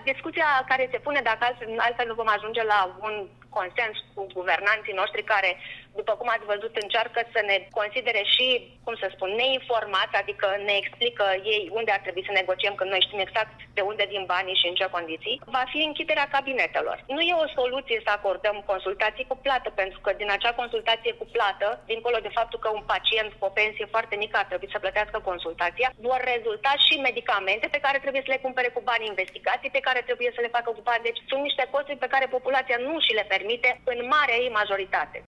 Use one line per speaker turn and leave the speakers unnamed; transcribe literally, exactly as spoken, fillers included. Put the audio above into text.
discuția care se pune, dacă altfel, altfel nu vom ajunge la un consens cu guvernanții noștri care, după cum ați văzut, încearcă să ne considere și, cum să spun, neinformați, adică ne explică ei unde ar trebui să negociem când noi știm exact de unde vin banii și în ce condiții, va fi închiderea cabinetelor. Nu e o soluție să acordăm consultații cu plată, pentru că din acea consultație cu plată, dincolo de faptul că un pacient cu o pensie foarte mică ar trebui să plătească consultația, vor rezulta și medicamente pe care trebuie să le cumpere cu bani, investigații pe care trebuie să le facă cu bani. Deci sunt niște costuri pe care populația nu și le permite în marea ei majoritate.